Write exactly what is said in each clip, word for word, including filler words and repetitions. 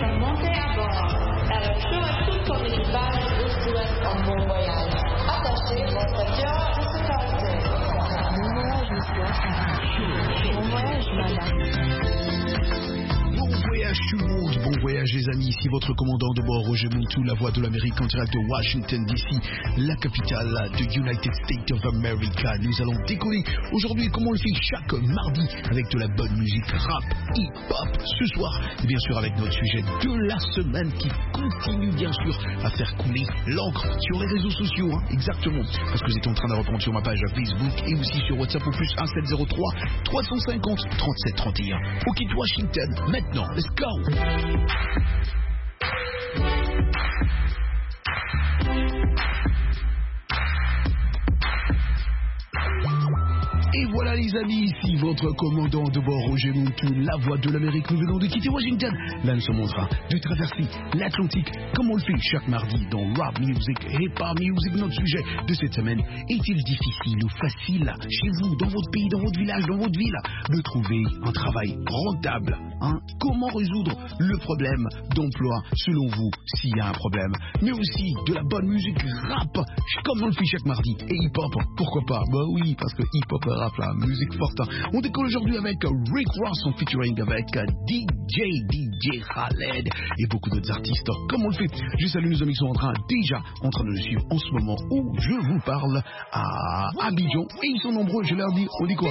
sont montés à bord. Alors, je à tout ton équipage vous souhaite un bon voyage. Attachez votre cœur de sécurité. Bon voyage, monsieur. Bon voyage, madame. Bon voyage tout le monde, bon voyage les amis, ici votre commandant de bord Roger Montou, la voix de l'Amérique en direct de Washington D C, la capitale de United States of America. Nous allons décoller aujourd'hui comme on le fait chaque mardi avec de la bonne musique rap, hip-hop ce soir et bien sûr avec notre sujet de la semaine qui continue bien sûr à faire couler l'encre sur les réseaux sociaux, hein, exactement, parce que vous êtes en train de répondre sur ma page Facebook et aussi sur WhatsApp au plus un sept zéro trois trois cent cinquante trente-sept trente et un. On quitte Washington maintenant, let's go. Et voilà les amis, ici votre commandant de bord Roger Montou, la voix de l'Amérique. Nous venons de quitter Washington. Là nous sommes en train de traverser l'Atlantique comme on le fait chaque mardi dans Rap Music, Hip Hop Music. Notre sujet de cette semaine, est-il difficile ou facile chez vous, dans votre pays, dans votre village, dans votre ville, de trouver un travail rentable, hein? Comment résoudre le problème d'emploi selon vous, s'il y a un problème? Mais aussi de la bonne musique rap, comme on le fait chaque mardi. Et hip-hop, pourquoi pas? Bah oui, parce que hip-hop rap, la musique forte. On décolle aujourd'hui avec Rick Ross en featuring avec D J, D J Khaled et beaucoup d'autres artistes. Comme on le fait, je salue nos amis qui sont en train, déjà en train de le suivre en ce moment où je vous parle à Abidjan. Et ils sont nombreux, je leur dis, on dit quoi?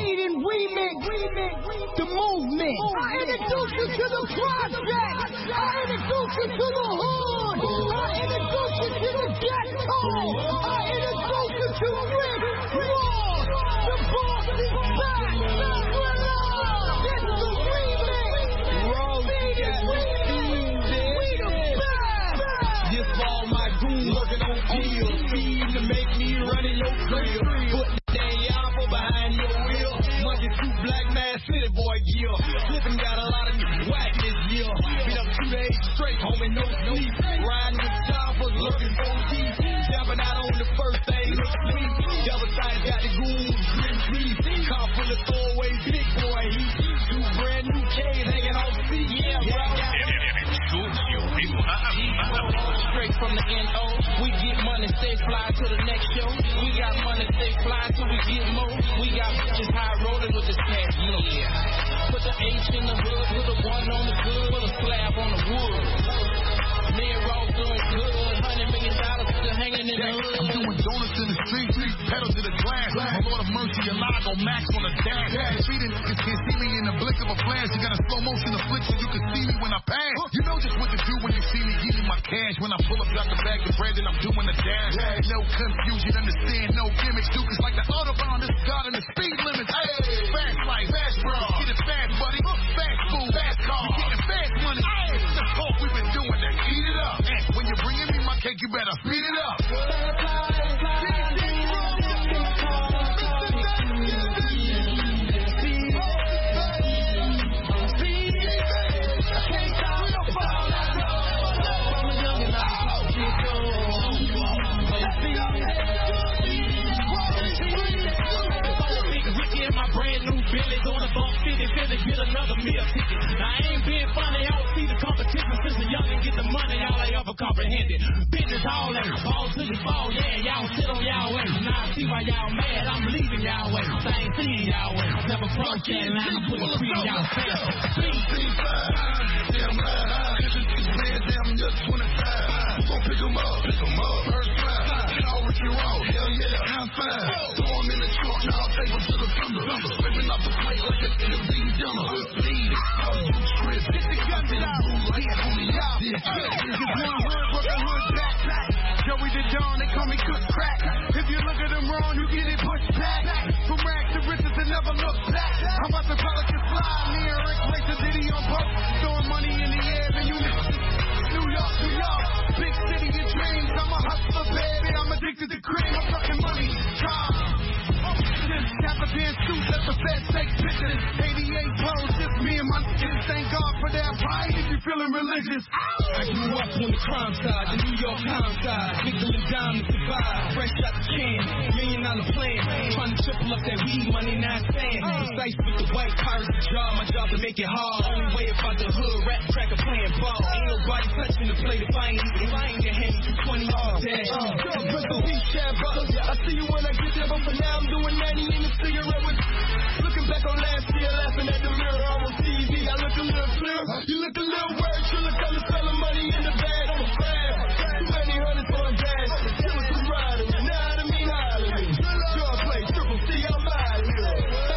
The movement. I introduce you to the project. I introduce you to the hood. I introduce you to the ghetto. I introduce you to Rick Ross. The boss is back. We're live. This is the remix. Roll, Beat it, remix. We the best. this all my goons working on deals. Feed to make me run in your grill. Put that Yabo behind your wheel. Monkey two black man city boy gear. Flippin' got a lot of whack this year. Been up two days straight, homie, no sleep. Riding with choppers, looking for teeth. Jumping out on the first thing, look sweet. The other side got the goons, green trees. Car full of throwaway big boy heat. Two brand new K's hanging on the seat. Yeah, yeah, yeah. Straight from the N O, we get money, stay fly to the next show. We got money, stay fly till we get more. We got bitches high rolling with this cash flow. Put the H in the hood, put the one on the good, put a slab on the wood. Me and Ross doing good, hundred million dollars still hanging in the hood. I'm doing donuts in the street, pedal to the glass. My Lord of mercy, a lot on Max on the dash. Treating niggas can't see me in the blink of a flash. You got a slow motion afflict so you can see me when I pass. You know just what to do when you see me, give me my cash. When I pull up, got the bag of bread, and I'm doing the dash. No confusion, understand, no gimmicks. Duke is like the Autobahn, this God in the speed limits. Hey, fast life, fast bro, get it fast, buddy. Fast food, fast car, you getting fast money. Hey, the talk we've been doing that, eat it up. And when you're bringing me my cake, you better speed it up. Billy's on the bump, fifty fifty, get another meal ticket. I ain't being funny, I don't see the competition since a youngin' get the money, y'all ain't ever comprehended. Business all in, fall to the fall, yeah, y'all sit on y'all way. Now I see why y'all mad, I'm leaving y'all way. Same thing y'all way, never cross that line, I'm putting free y'all fast. Please. Damn right, damn just twenty-five. Who gon' pick 'em up, pick 'em up. First class, get all what you want, hell yeah, I'm fine. Throw 'em in the trunk, now I'll take 'em to the thunder. Scraping off the plate like it's in a big dinner. Bleed, how you trip? Get the guns out, like it's on the yacht. It's one hood, but the hood back. Joey the Dawn, they call me Cook Crack. If you look at them wrong, you get it pushed back. From rags to riches and never look back. I'm about to call it the slide. Me and Rick race the Diddy on post. Throwing money in the air, and you New York, New York. Big city of dreams. I'm a hustler, baby. I'm addicted to cream. I'm fucking money. Time. African suit, let the feds take pictures. eighty-eight clothes, just me and my niggas. Thank God for that pride if you feeling religious. I grew up on the crime side, the New York Times side. Nickel and dime to survive, fresh out the can. Million dollar plan, trying to triple up that weed money, not stand. Precise with the white pirates job, my job to make it hard. Only way about the hood, rap cracker playing ball. Ain't nobody touching the plate if I ain't eating. If I ain't get handy for twenty dollars. I see you when I get there, but for now I'm doing ninety in the cigarette with. Looking back on last year, laughing at the mirror, I'm on T V. I look a little clear, you look a little worried. You look like you're selling money in the bag. I'm a fan. Too many hundreds on gas. Killers who ride me. Now I mean holler me. Sure play triple C, I'm out of here.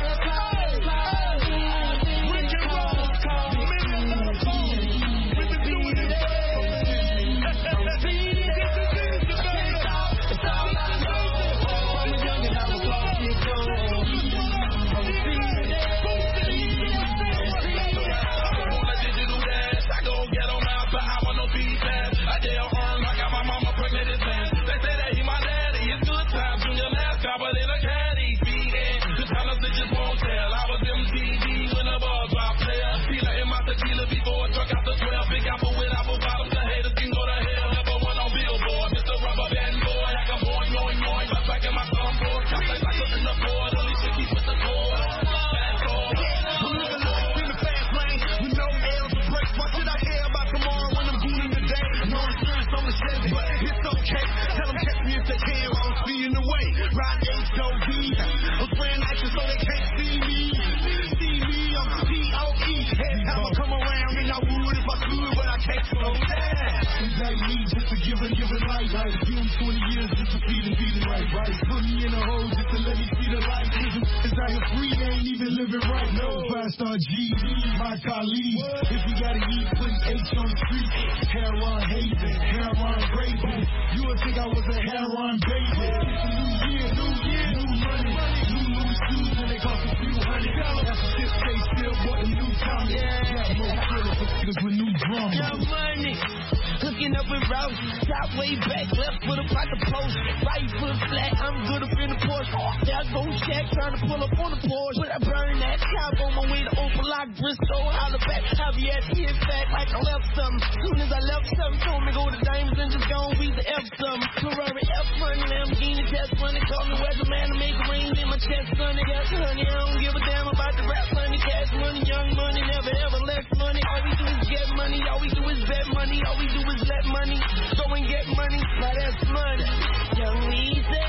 Star G, my colleagues. If you gotta eat, put H on the street. Heron hazing, heron raising. You would think I was a heron baby. It's a new year, new year, new money, new loose shoes, and they cost a few hundred. That's a shit they still bought a new Tommy. Yeah, more killers for niggas with new drama. Young money, hooking up with Rouse. Top way back, left foot up like a post. Right foot flat, I'm good up in the Porsche. There I go, Shaq, trying to pull up on the Porsche. But I burn that top on my way to open lock, Bristol, holla back. Javier, hit back like I left something. Soon as I left something, told me go to Diamonds and just go and read the F something. Ferrari F money, Lamborghini test money. Call me weatherman to make it rain in my chest, honey. Yes, honey, I don't give a damn about the rap money. Cash money, young money, never ever less money. All we do is get money, all we do is bet money. All we do is let money, go and get money. Now that's money. Young Weezy,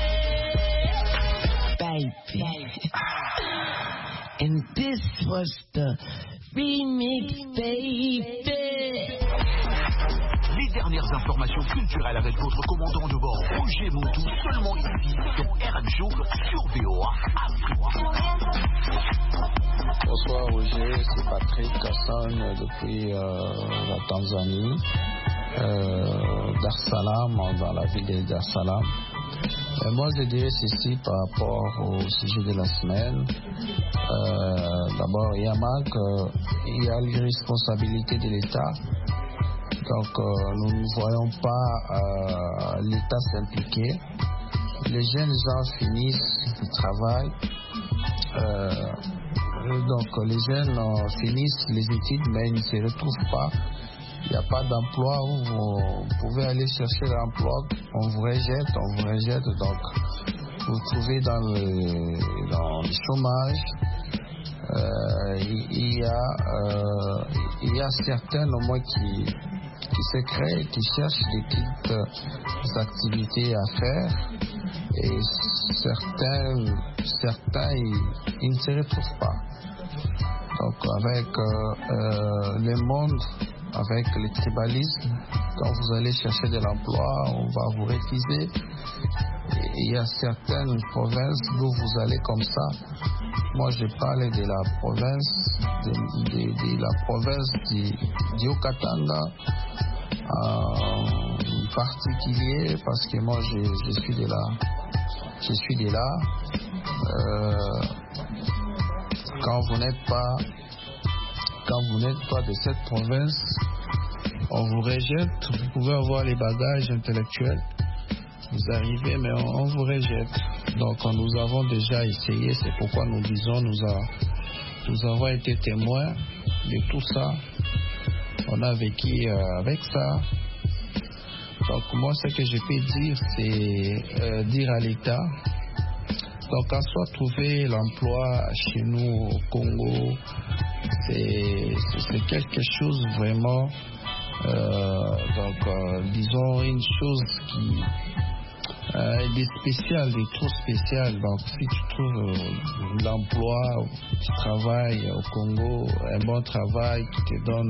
baby. And this was the remix, baby. Les dernières informations culturelles avec votre commandant de bord, Roger Moutou, seulement ici, sur R M Show, sur V O A Afrique. Bonsoir Roger, c'est Patrick Kassan depuis euh, la Tanzanie, euh, Dar es Salaam, dans la ville de Dar es Salaam. Euh, moi je dirais ceci par rapport au sujet de la semaine. Euh, D'abord, il y a manque, euh, il y a l'irresponsabilité de l'État. Donc euh, nous ne voyons pas euh, l'État s'impliquer. Les jeunes gens finissent le travail. Euh, donc les jeunes euh, finissent les études mais ils ne se retrouvent pas. Il n'y a pas d'emploi où vous pouvez aller chercher l'emploi. On vous rejette, on vous rejette. Donc vous vous trouvez dans le, dans le chômage. Euh, il, il, y a, euh, il y a certains au moins qui qui se créent, qui cherchent des petites activités à faire et certains, certains ils, ils ne se retrouvent pas. Donc avec euh, euh, le monde, avec le tribalisme, quand vous allez chercher de l'emploi, on va vous refuser. Et il y a certaines provinces où vous allez comme ça. Moi je parle de la province, de, de, de la province du, du Haut-Katanga. En particulier parce que moi je, je suis de là, je suis de là. Euh, quand vous n'êtes pas, quand vous n'êtes pas de cette province, on vous rejette. Vous pouvez avoir les bagages intellectuels, vous arrivez, mais on, on vous rejette. Donc nous avons déjà essayé. C'est pourquoi nous disons nous, a, nous avons été témoins de tout ça. On a vécu euh, avec ça. Donc moi ce que je peux dire c'est euh, dire à l'État, donc en soit trouver l'emploi chez nous au Congo, c'est quelque chose vraiment Euh, donc, euh, disons une chose qui euh, des spéciales, des trop spéciales. Donc, si tu trouves euh, l'emploi, tu travailles au Congo, un bon travail qui te donne,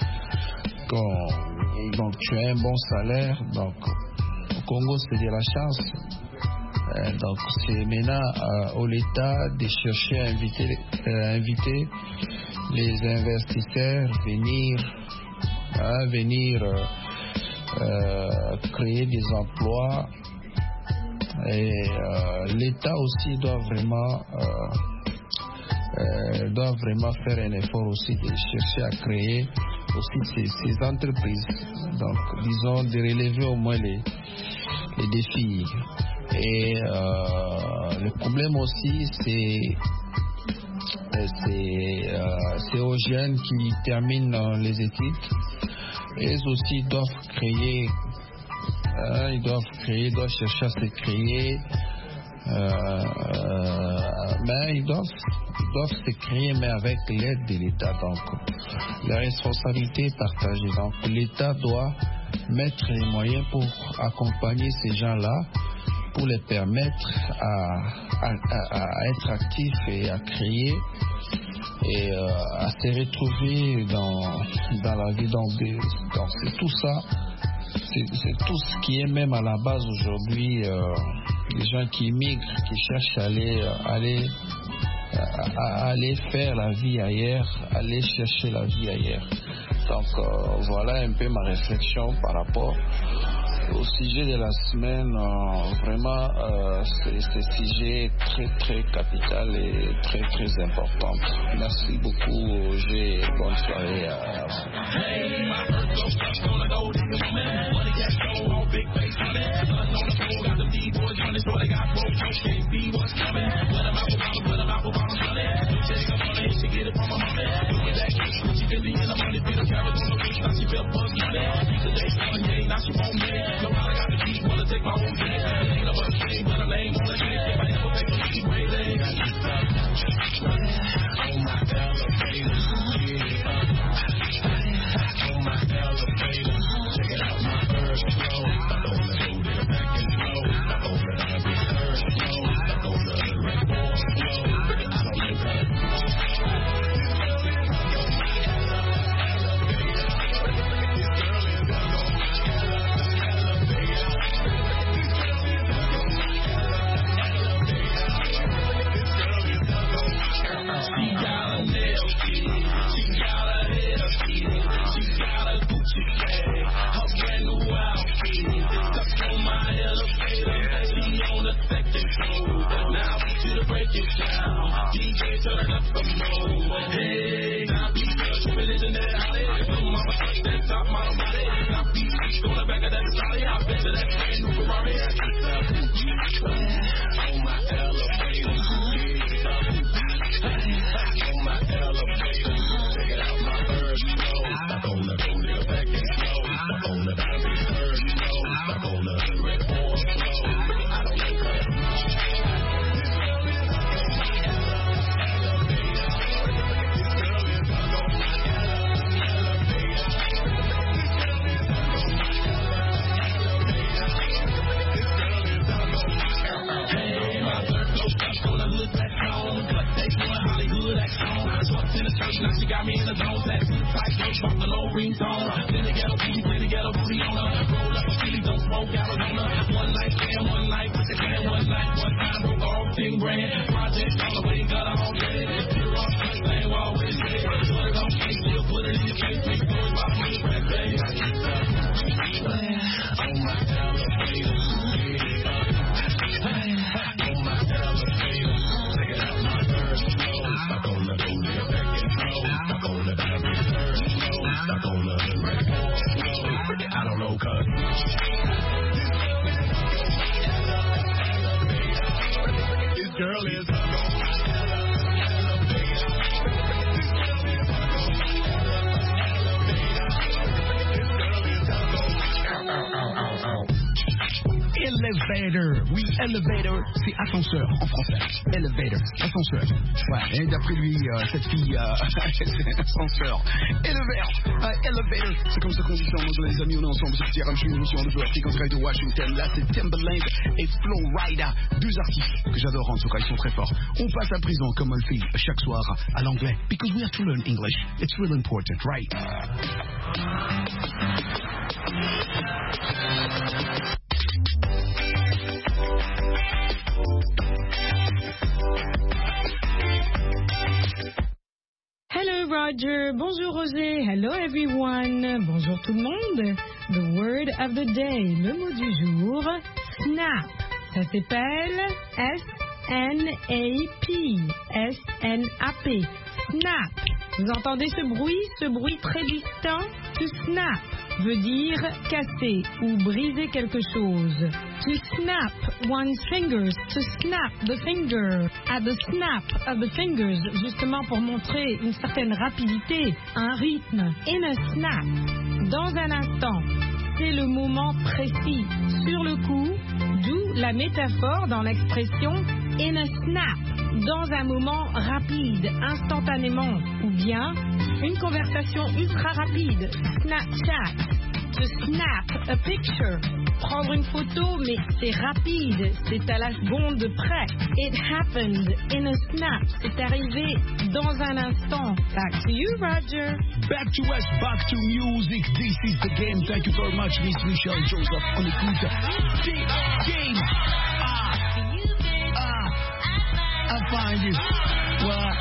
quand, donc tu as un bon salaire. Donc, au Congo, c'est de la chance. Euh, donc, c'est maintenant euh, au l'État de chercher à inviter, euh, inviter les investisseurs venir, à venir euh, euh, créer des emplois. Et euh, l'État aussi doit vraiment, euh, euh, doit vraiment faire un effort aussi de chercher à créer aussi ces, ces entreprises. Donc, disons, de relever au moins les, les défis. Et euh, le problème aussi, c'est c'est euh, aux jeunes qui terminent les études. Ils aussi doivent créer, euh, ils doivent créer, ils doivent chercher à se créer, euh, mais ils doivent, ils doivent se créer, mais avec l'aide de l'État. Donc, la responsabilité est partagée. Donc, l'État doit mettre les moyens pour accompagner ces gens-là, pour les permettre à, à, à, à être actifs et à créer et euh, à se retrouver dans, dans la vie. Donc, donc c'est tout ça, c'est tout ce qui est même à la base aujourd'hui, euh, les gens qui immigrent, qui cherchent à aller, aller, à, à aller faire la vie ailleurs, aller chercher la vie ailleurs. Donc euh, voilà un peu ma réflexion par rapport au sujet de la semaine. Euh, vraiment, euh, c'est un sujet très très capital et très très important. Merci beaucoup, Roger, et bonne soirée à Elevator. Oui, elevator, c'est ascenseur en français. Elevator, ascenseur. Ouais, et d'après lui, euh, cette fille, euh, c'est ascenseur. Elevator, euh, elevator. C'est comme ça qu'on dit ça en anglais, les amis, on est ensemble. C'est Pierre Armstrong, nous sommes en fréquence radio de Washington. Là, c'est Timbaland et Flo Rida, deux artistes que j'adore en tout cas, ils sont très forts. On passe à présent, comme on le fait chaque soir, à l'anglais. Because we have to learn English. It's really important, right? Hello Roger, bonjour Roger, hello everyone, bonjour tout le monde. The word of the day, le mot du jour, snap. Ça s'appelle S N A P, S N A P, snap. Vous entendez ce bruit, ce bruit très distant? To snap veut dire casser ou briser quelque chose. To snap one's fingers, to snap the finger, at the snap of the fingers, justement pour montrer une certaine rapidité, un rythme. In a snap, dans un instant, c'est le moment précis, sur le coup, d'où la métaphore dans l'expression in a snap, dans un moment rapide, instantanément, ou bien une conversation ultra rapide, Snapchat, to snap a picture, prendre une photo, mais c'est rapide, c'est à la seconde près. It happened in a snap, c'est arrivé dans un instant. Back to you, Roger. Back to us, back to music. This is the game. Thank you very much, Miss Michelle Joseph. On écoute The Game. Ah, ah, I find it. What?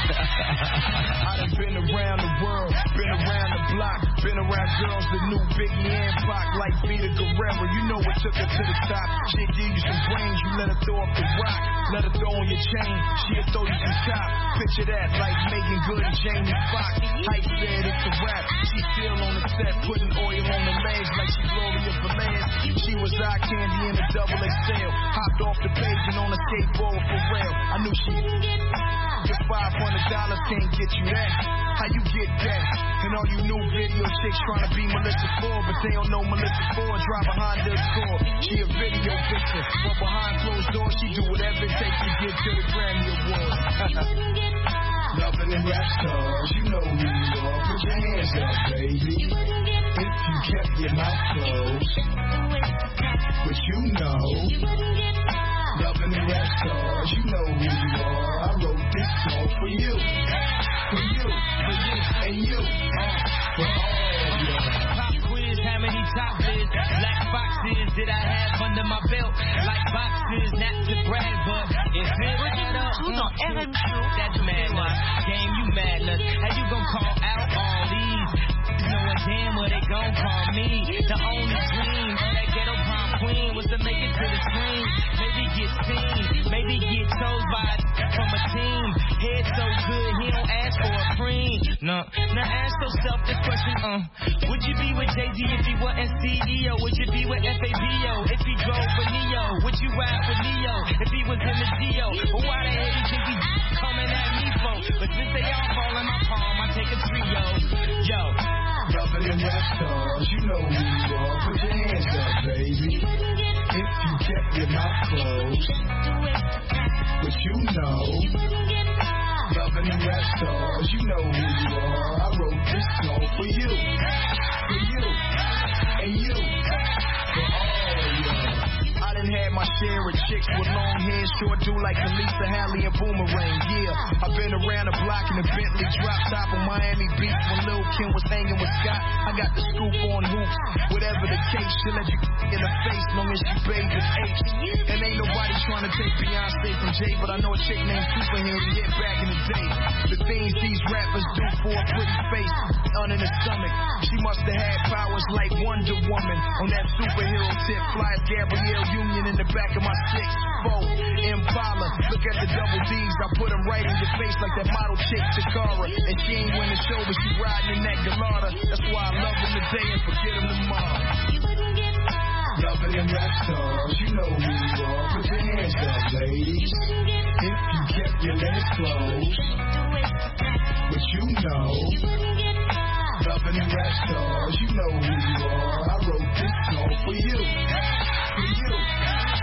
I done been around the world, been around the block, been around girls that knew Biggie and Pac like Vita Guerrero. You know what took her to the top. She'll give you some brains, you let her throw up the rock. Let her throw on your chain, she'll throw you some top. Picture that like Megan Good and Jamie Foxx. Hype said it's a rap. She's still on the set, putting oil on the legs like she's Gloria Velez. She was eye candy in a double X L. Hopped off the page and on a skateboard for real. I knew she just five hundred dollars can't get you that. How you get that? And all you new video chicks trying to be Melissa Ford, but they don't know Melissa Ford drive a Honda Accord. She a video vixen, but behind closed doors she do whatever it takes to get to the Grammy Awards. Loving in rap stars, you know who you are. Put your hands up, baby. If you kept your mouth closed, but you know. Loving in rap stars, you know who you are. I wrote this song for you, for you, for you, and you, for all of you. Pop quiz, how many top lists? Black boxes did I have under my belt? Like boxes, not to brag, but it's it add up. R M Show. That's madness. Game, you madness. How you gonna call out all these? Knowing damn what they gon' call me. The only dream of that ghetto prom queen was to make it to the screen. Maybe get seen, maybe get told by from a team. Head so good, he don't ask for a cream. No, now ask yourself this question, uh. Would you be with Jay-Z if he wasn't C E O? Would you be with F A B O if he drove for Neo? Would you ride with Neo if he was in the D O? Well, why the hell you think he's coming at me for? But since they all fall in my palm, I take a trio. Yo. Loving in rap stars, you know who you are. Put your hands up, baby. If you kept your mouth closed, but you know. Loving in rap stars, you know who you are. I wrote this song for you, for you, and you, for all of you. I done had my share of chicks with long hair, short do like Lisa Haley and Boomerang. Yeah, I've been around the block in a Bentley drop top of Miami Beach when Lil' Kim was hanging with Scott. I got the scoop on hoops. Whatever the case, she'll let you in the face long as she bathes in H. And ain't nobody trying to take Beyonce from Jay, but I know a chick named Superhero hit back in the day. The things these rappers do for a pretty face, under the stomach. She must have had powers like Wonder Woman on that superhero tip. Fly as Gabrielle Union in the back of my six four Impala. Look at the double D's, I put them right in your face like that model chick Takara. And she ain't win the show, but she riding in that Gallardo. That's why I love them today and forget them tomorrow. Loving in rap stars, you know who you are. Put your hands up, ladies. If you kept your legs closed, but you know. Loving in rap stars, you know who you are. I wrote this song for you, for you.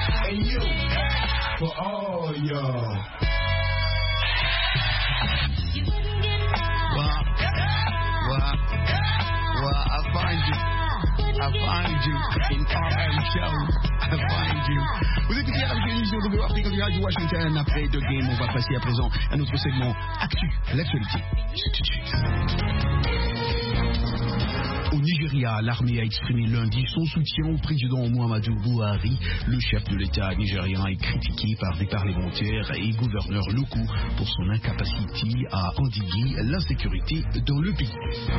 I find you in R M Show. I find you. Vous écoutez la émission de l'Afrique du Radio Washington. Après The Game, on va passer à présent à notre segment Actu, l'actualité. C'est tout de suite. Au Nigeria, l'armée a exprimé lundi son soutien au président Muhammadu Buhari. Le chef de l'État nigérien est critiqué par des parlementaires et gouverneurs locaux pour son incapacité à endiguer l'insécurité dans le pays.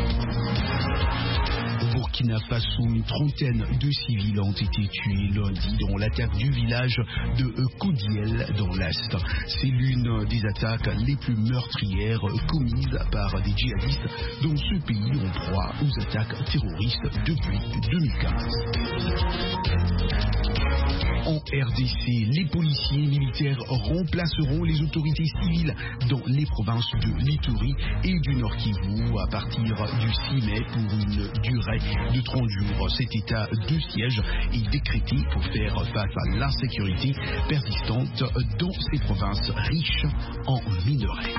Au Burkina Faso, une trentaine de civils ont été tués lundi dans l'attaque du village de Koudiel dans l'Est. C'est l'une des attaques les plus meurtrières commises par des djihadistes dans ce pays en proie aux attaques terroristes depuis deux mille quinze. En R D C, les policiers militaires remplaceront les autorités civiles dans les provinces de l'Ituri et du Nord Kivu à partir du six mai pour une durée de trente jours. Cet état de siège est décrété pour faire face à l'insécurité persistante dans ces provinces riches en minerais.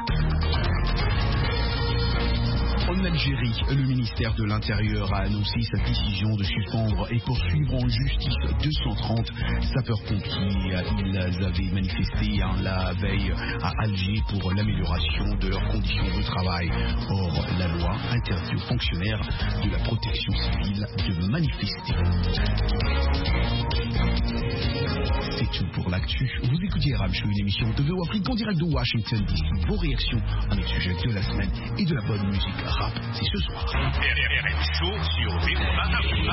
En Algérie, le ministère de l'Intérieur a annoncé sa décision de suspendre et poursuivre en justice deux cent trente sapeurs-pompiers. Ils avaient manifesté la veille à Alger pour l'amélioration de leurs conditions de travail. Or, la loi interdit aux fonctionnaires de la protection civile de manifester. C'est tout pour l'actu. Vous écoutez R M Show, une émission de V O Afrique en direct de Washington D C. Vos réactions à notre sujet de la semaine et de la bonne musique rap, c'est ce soir. R M Show sur V O Afrique.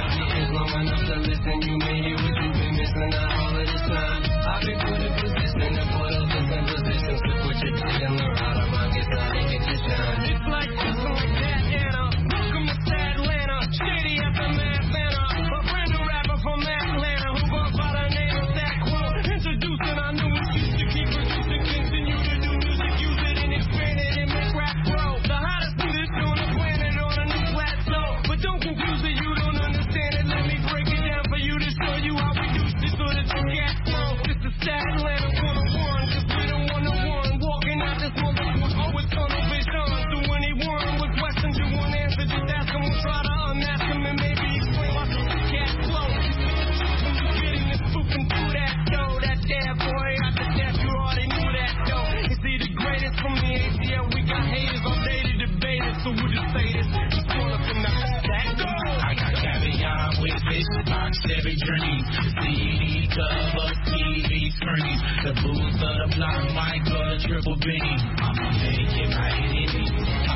Every dream, C D cover, T V screen, the booth of the block, mic or the triple beam. I'ma make it right in it.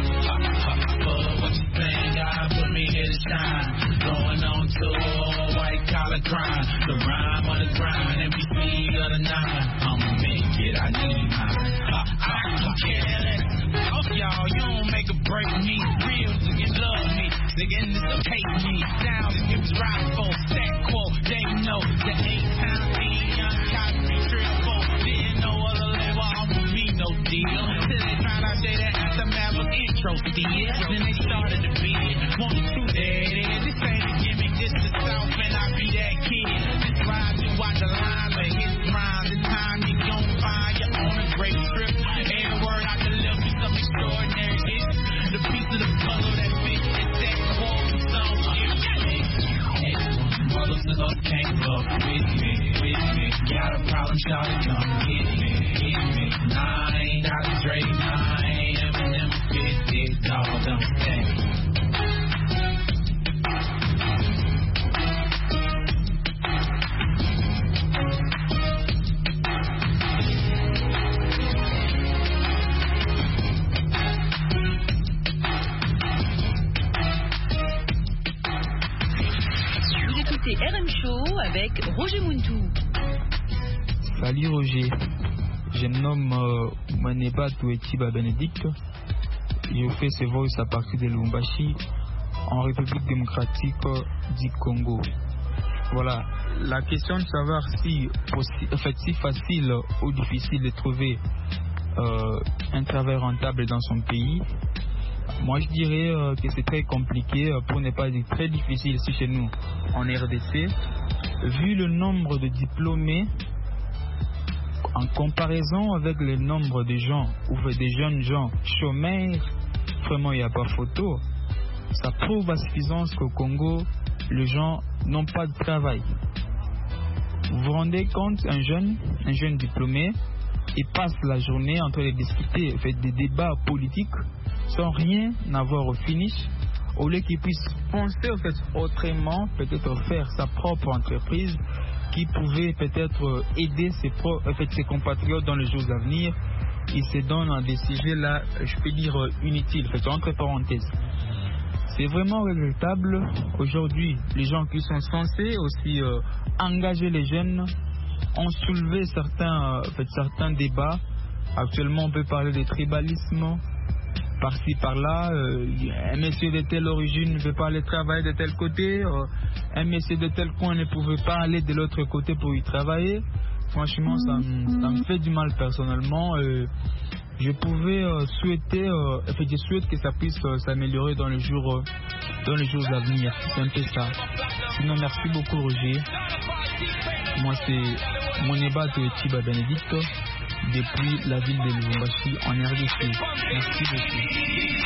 For what you saying, God put me here to shine. Going on tour, white collar crime, the rhyme on the grind, M V C of the nine. I'ma make it, I need mine. I'm careless. Off y'all, you don't make a break me. Real niggas love me, niggas to hate me. Down, it was right for stack quote. They know the eight pound me, young copy triple. Didn't know other level offer me no deal. Till they found out that that aftermath was intro still. Then they started to beat. One, two, there it is. This ain't a gimmick, this the South, and I be that kid. This ride to watch the line, but his rhyme. The time you gon' find you on a great trip. Every word I deliver is some extraordinary hit. The piece of the puzzle that fits is that quote song. Motherfuckers can't fuck with me, with me. Got a problem, shout it, come get me, get me. Nah, I ain't Doctor Dre, nah, I ain't Eminem, fifty, dog, don't stay. R M Show avec Roger Muntu. Salut Roger, je me nomme euh, Maneba Touetiba Bénédicte. Je fais ce voice à partir de Lubumbashi, en République démocratique du Congo. Voilà, la question de savoir si, en fait, si facile ou difficile de trouver euh, un travail rentable dans son pays. Moi je dirais euh, que c'est très compliqué, euh, pour ne pas dire très difficile ici chez nous en R D C, vu le nombre de diplômés en comparaison avec le nombre de gens ou des jeunes gens chômeurs. Vraiment il n'y a pas photo. Ça prouve à suffisance qu'au Congo les gens n'ont pas de travail. Vous vous rendez compte, un jeune, un jeune diplômé, il passe la journée en train de discuter, fait des débats politiques sans rien avoir au finish, au lieu qu'il puisse penser en fait, autrement, peut-être faire sa propre entreprise qui pouvait peut-être aider ses, pro, en fait, ses compatriotes dans les jours à venir. Il se donne à des sujets là, je peux dire inutiles, fait, entre parenthèses. C'est vraiment regrettable. Aujourd'hui, les gens qui sont censés aussi euh, engager les jeunes ont soulevé certains, euh, fait, certains débats. Actuellement, on peut parler de tribalisme. Par-ci, par-là, euh, un monsieur de telle origine ne veut pas aller travailler de tel côté. Euh, un monsieur de tel coin ne pouvait pas aller de l'autre côté pour y travailler. Franchement, ça, ça me fait du mal personnellement. Euh, je pouvais euh, souhaiter, euh, enfin, je souhaite que ça puisse euh, s'améliorer dans les jours, euh, dans les jours à venir. C'est un peu ça. Sinon, merci beaucoup Roger. Moi, c'est Moneba de Chiba Benedicto depuis la ville de Lubumbashi en R D C. Merci beaucoup.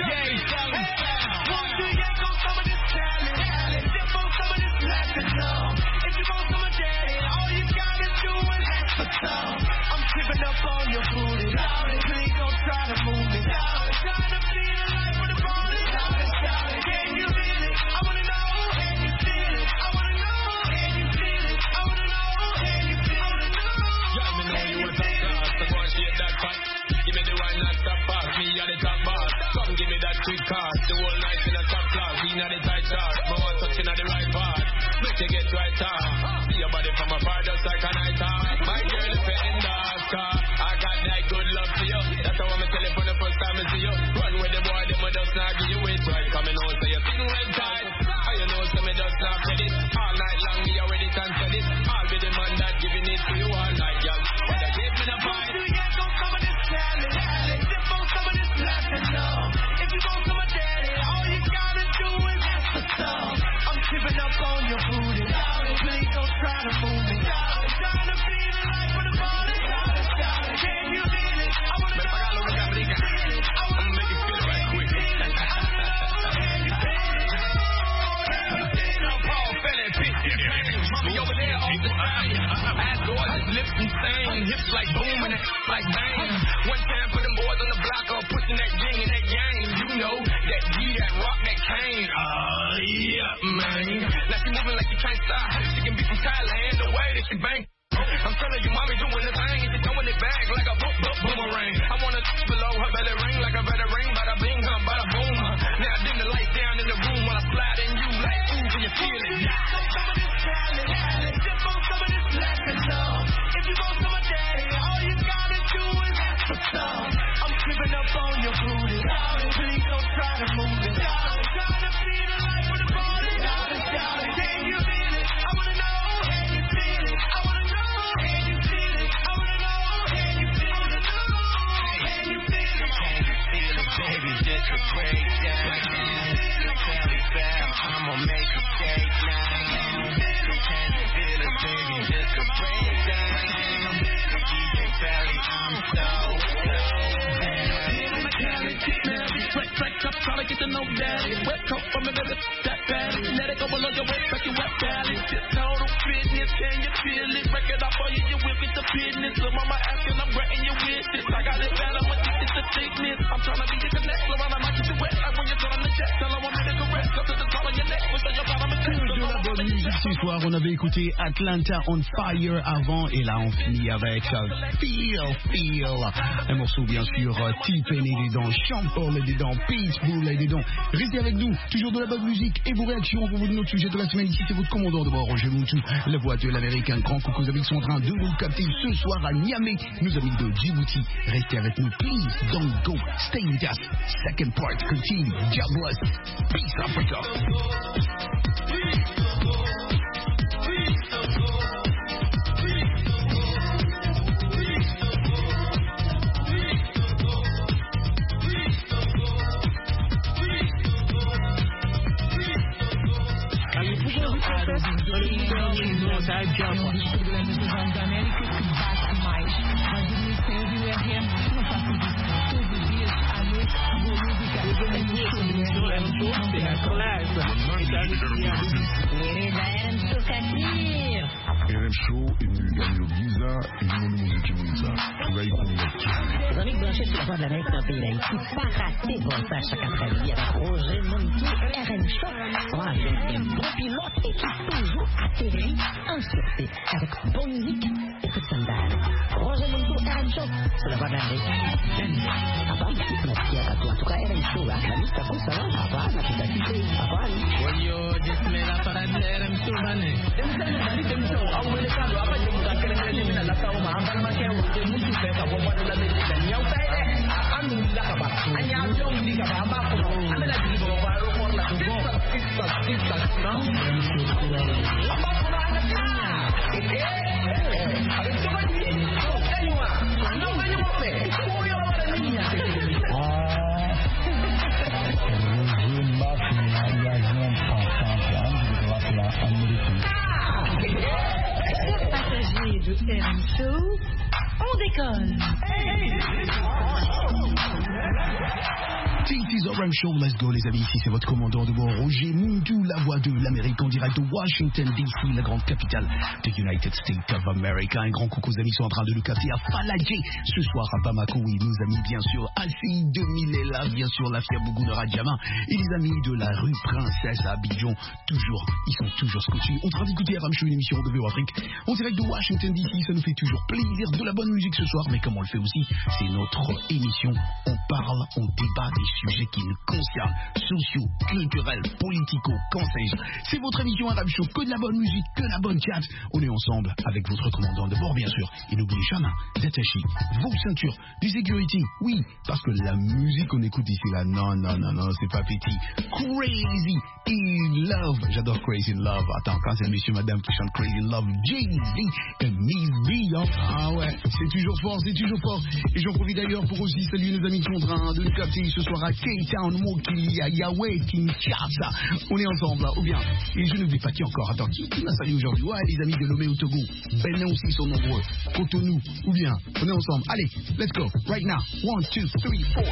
On avait écouté Atlanta on Fire avant et là on finit avec uh, Feel Feel, un morceau bien sûr uh, T-Pain est dedans, Sean Paul est dedans, Pitbull est dedans. Restez avec nous, toujours de la bonne musique et vos réactions pour notre sujet de la semaine. Ici c'est votre commandant de bord Roger Muntu, la voix de l'Amérique. Un grand coucou aux amis qui sont en train de nous capter ce soir à Niamey, nos amis de Djibouti. Restez avec nous, please don't go, stay with us. Second part continue, God bless, peace Africa. América que bate mais. Mas o Ministério é real, não faço isso todos os dias à noite. R M Show est venu gagner au Giza et nous nous musique Giza. Tu vas y prendre Les amis branchés sur la voie de l'Amérique dans le pays d'Haïti, pas rater bon ça chaque après-midi avec Roger Montou, R M Show. On va avec un bon pilote et qui toujours atterrit en sûreté avec bonne musique et toute sandale. Roger Montou, R M Show sur la voie de l'Amérique. Apa? Nasikia katu en tout cas R M Show lah. Kami takut salah apa? Nanti tadi apa? Woyo, Jesmela para R M Show mana? R M Show. Aku boleh tahu apa je bukan kena-kena ni nak tahu mah. Abang macam Roger Montou saya tak buat dalam dan yang saya anu dah apa? Hanya jom di apa apa pun. Anda lagi di bawah baru pun nak go. Kita kita tahu. Apa pun ada dia. Eh, ada cuma di. Tengok. Anda banyak apa? Oh, yang ada ni. Ah. Zumba engagement ensemble de droite américaine. Passagers de R M Show, on décolle. It is R M Show, let's go les amis, ici c'est votre commandant de bord Roger Montou, la voix de l'Amérique en direct de Washington D C, la grande capitale de United States of America. Un grand coucou aux amis sont en train de nous capter à Faladje ce soir à Bamako, et nos amis bien sûr Alfi deux mille est là, bien sûr la Fia Bougou de Radjama et les amis de la rue Princesse à Abidjan, toujours, ils sont toujours scotchés. On train d'écouter R M Show, une émission de V O Afrique en direct de Washington D C, ça nous fait toujours plaisir, de la bonne musique ce soir, mais comme on le fait aussi, c'est notre émission, on parle, on débat des sujets qui nous concernent, sociaux, culturels, politico, qu'en sais-je. C'est votre émission R M Show, que de la bonne musique, que de la bonne chat. On est ensemble avec votre commandant de bord, bien sûr. Et n'oubliez jamais d'attacher vos ceintures du security. Oui, parce que la musique qu'on écoute ici, là, non, non, non, non, c'est pas petit. Crazy in Love. J'adore Crazy in Love. Attends, quand c'est le monsieur, madame qui chante Crazy in Love, Jay-Z et Miss B. Hein. Ah ouais, c'est toujours fort, c'est toujours fort. Et j'en profite d'ailleurs pour aussi saluer nos amis qui sont en train de nous capter ce soir à K-Town, Moki, à Yahweh, Kinshasa. On est ensemble là, ou bien. Et je n'oublie pas qui encore. Attends, qui, qui m'a salué aujourd'hui? Ouais, les amis de Lomé au Togo. Benin aussi sont nombreux. Cotonou, ou bien. On est ensemble. Allez, let's go. Right now. One, two, three, four.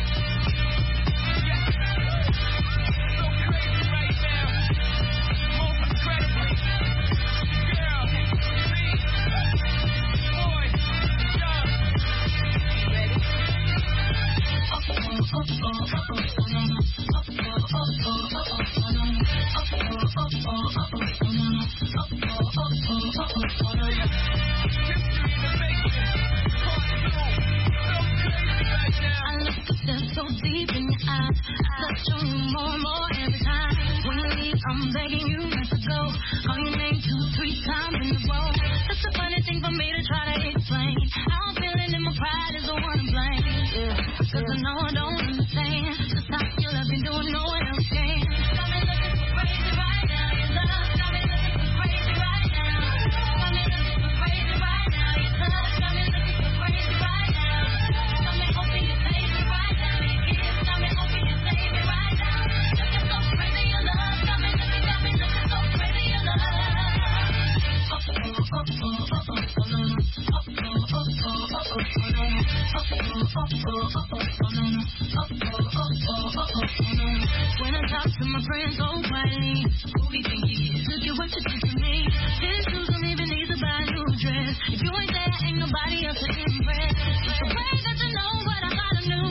So deep in your eyes, touching you more and more every time. When you leave, I'm begging you not to go. Call your name two, three times in a row. It's a funny thing for me to try to explain. How I'm feeling and my pride is the one to blame. Yeah, cause I know I don't understand just how you love me doing no one else can. Got me looking so crazy right now. Your love got me looking so crazy right now. Got me looking so crazy right now. Your touch got me looking so crazy right now. Got me hoping you take me right now. Got me hoping you save me right now. Looking so crazy, your love got me looking, got me looking so crazy, your love. Oh, oh, oh, oh, oh, oh, oh, no, no. Oh, oh, oh, oh, oh, oh, no, no. Oh, oh, oh, oh, oh, oh, no, no. Oh, oh, oh, oh, oh, oh, no, no. When I talk to my friends so quietly, who do you think he is? Look at what you did to me. His shoes don't even need to buy a new dress. If you ain't there, ain't nobody else to impress. It's the way that you know what I gotta know.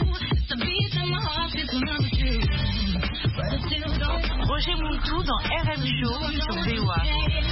Roger Montou dans R M Show sur V O A.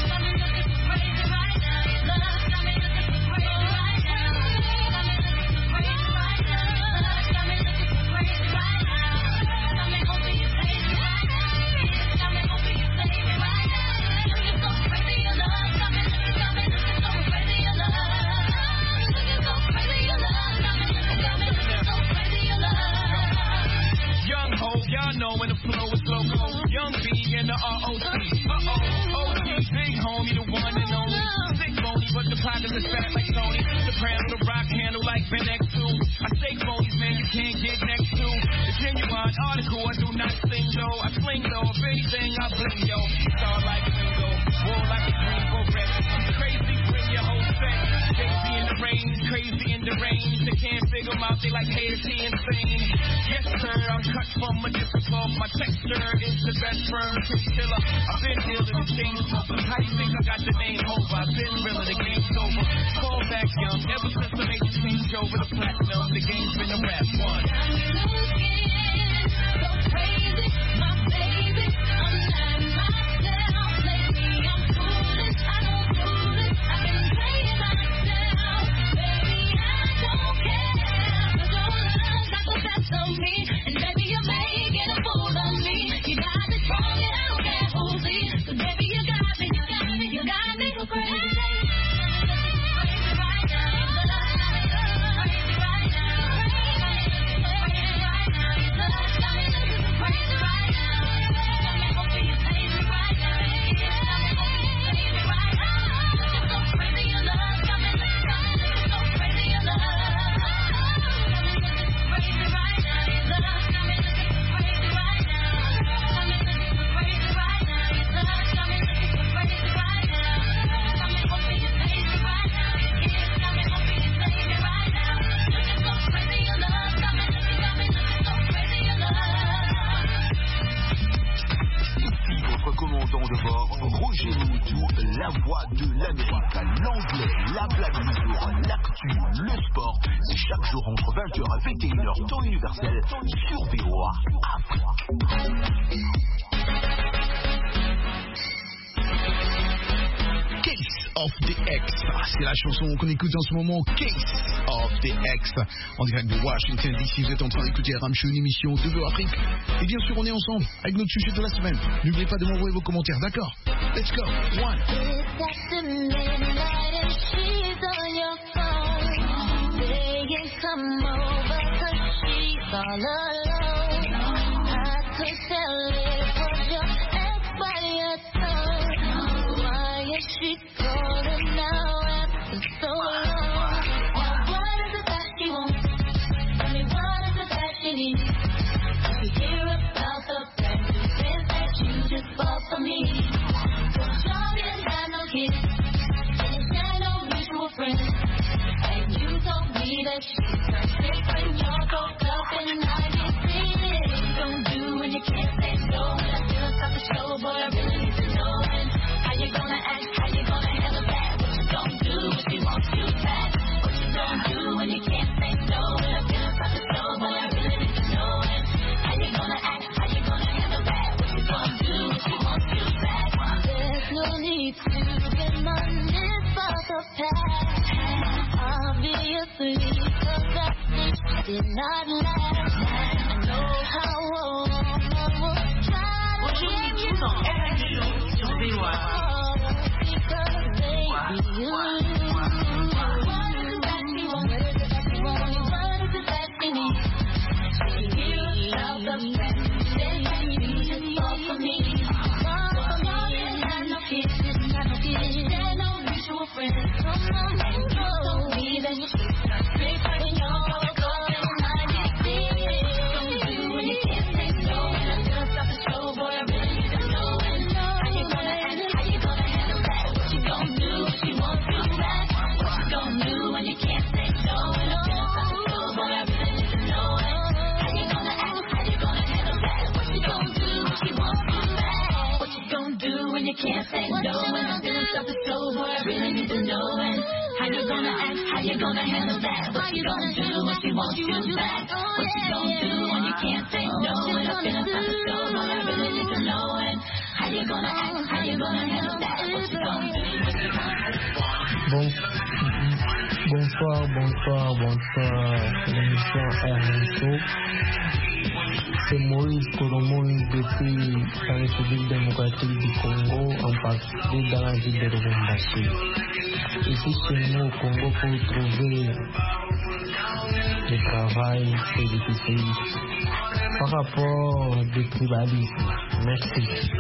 Y'all know when the flow is loco. Young B and the R O C. Uh-oh, O G, big homie, the one and only. Sick bony, but the pockets is fat like Tony. Soprano, the rock handle like Ben X two. I say phonies, man, you can't get next to. The genuine article, I do not sing though. I sling though, if anything, I bling yo. Star like Ringo, war like a green beret. Crazy, bring your whole set. Crazy in the range, crazy in the range. They can't figure them out, they they like K F C insane. Yes, sir, I'm cut from a different cloth. My texture is the best firm killer. I've been dealing with things. How you think I got the name over? I've been real, the game's over. Fall back young, ever since I made the change over the platinum, the game's been a rap one. So crazy, my baby, I'm not myself. Lately I'm foolish, I don't do this. I've been playing myself, baby, I don't care. But your love got the best of me, and baby you're making a fool of me. You got me strong and I don't care who sees. So baby you got me, you got me, you got me so crazy. Commandant de bord, Roger Moutou, la voix de l'Amérique, l'anglais, la blague du jour, l'actu, le sport, c'est chaque jour entre vingt heures et vingt et une heures, temps universel, sur V O A Afrique. Case of the X, c'est la chanson qu'on écoute en ce moment, Case of the X, en direct de Washington D C. Vous êtes en train d'écouter R M Show, une émission de V O A Afrique. Et bien sûr, on est ensemble avec notre sujet de la semaine. N'oubliez pas de m'envoyer vos commentaires, d'accord? Let's go, one. She calling now after so long. What is it that she wants? Tell me what is it that she needs? If you hear about the brand new things that you just bought for me, cause y'all didn't have no kids, and you had no mutual friends, and you told me that she turned sick when y'all broke up, and I can see it. What you gonna do when you can't say no? And I feel it's not the show, boy, I really need to know. And how you gonna act? When you can't say no, and I feel inside the show, but I really need to know. And how you gonna act? How you gonna handle that? What you gonna do if she wants you back? There's no need to reminisce about the past. Obviously, cause that thing did not last. I know how long I will try to get you because baby, you. You can't say no, and I'm feeling something so boy, I really need to know. And how you gonna act, how you gonna handle that? What you gonna do when she wants you back? What you gonna do when you can't say no? And I'm feeling something so boy, I really need to know. And how you gonna act, how you gonna handle that? What you gonna do? Bon, bonsoir, bonsoir, bonsoir, l'émission R M Show. C'est Maurice Colomoni depuis la République démocratique du Congo, en particulier dans la ville de Lubumbashi. Ici chez nous au Congo, pour trouver le travail, c'est difficile. Par rapport au tribalisme. Merci.